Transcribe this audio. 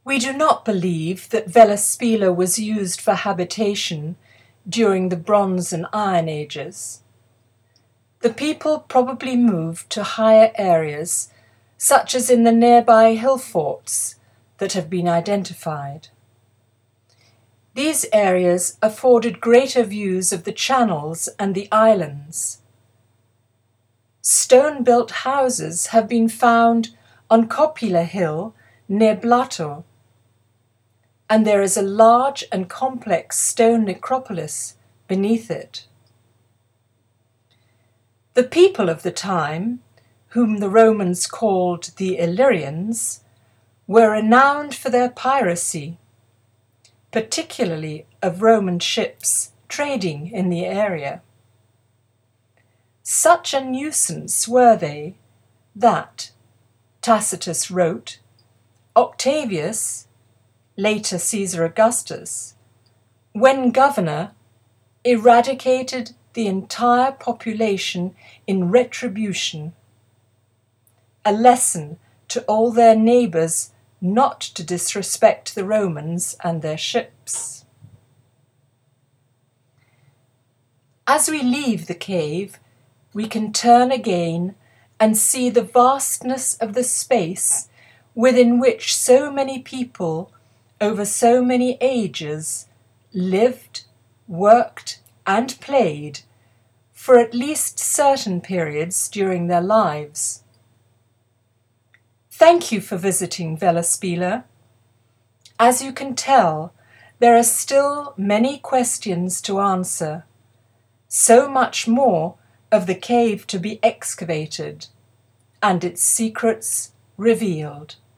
We do not believe that Velaspila was used for habitation during the Bronze and Iron Ages. The people probably moved to higher areas, such as in the nearby hill forts that have been identified. These areas afforded greater views of the channels and the islands. Stone-built houses have been found on Copula Hill near Blato, and there is a large and complex stone necropolis beneath it. The people of the time, whom the Romans called the Illyrians, were renowned for their piracy, particularly of Roman ships trading in the area. Such a nuisance were they that, Tacitus wrote, Octavius, later Caesar Augustus, when governor, eradicated the entire population in retribution, a lesson to all their neighbours not to disrespect the Romans and their ships. As we leave the cave, we can turn again and see the vastness of the space within which so many people over so many ages lived, worked, and played for at least certain periods during their lives. Thank you for visiting Velaspila. As you can tell, there are still many questions to answer, so much more of the cave to be excavated, and its secrets revealed.